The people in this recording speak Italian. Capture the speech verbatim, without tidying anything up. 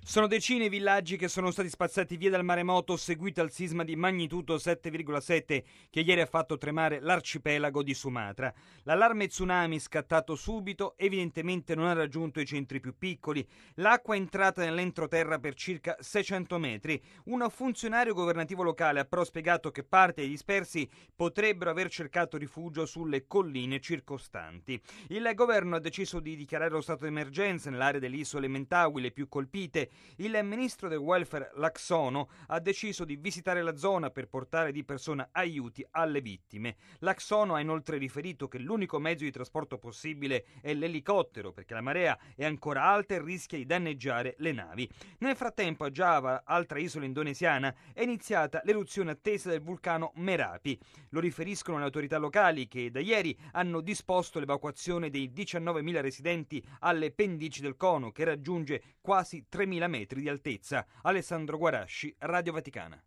Sono decine i villaggi che sono stati spazzati via dal maremoto seguito al sisma di magnitudo sette virgola sette che ieri ha fatto tremare l'arcipelago di Sumatra. L'allarme tsunami scattato subito evidentemente non ha raggiunto i centri più piccoli. L'acqua è entrata nell'entroterra per circa seicento metri. Un funzionario governativo locale ha però spiegato che parte dei dispersi potrebbero aver cercato rifugio sulle colline circostanti. Il governo ha deciso di dichiarare lo stato d'emergenza nell'area delle isole Mentawai, le più colpite. Il ministro del welfare Lacsono ha deciso di visitare la zona per portare di persona aiuti alle vittime. Lacsono ha inoltre riferito che l'unico mezzo di trasporto possibile è l'elicottero perché la marea è ancora alta e rischia di danneggiare le navi. Nel frattempo a Giava, altra isola indonesiana, è iniziata l'eruzione attesa del vulcano Merapi. Lo riferiscono le autorità locali che da ieri hanno disposto l'evacuazione dei diciannovemila residenti alle pendici del cono che raggiunge quasi tremila metri di altezza. Alessandro Guarasci, Radio Vaticana.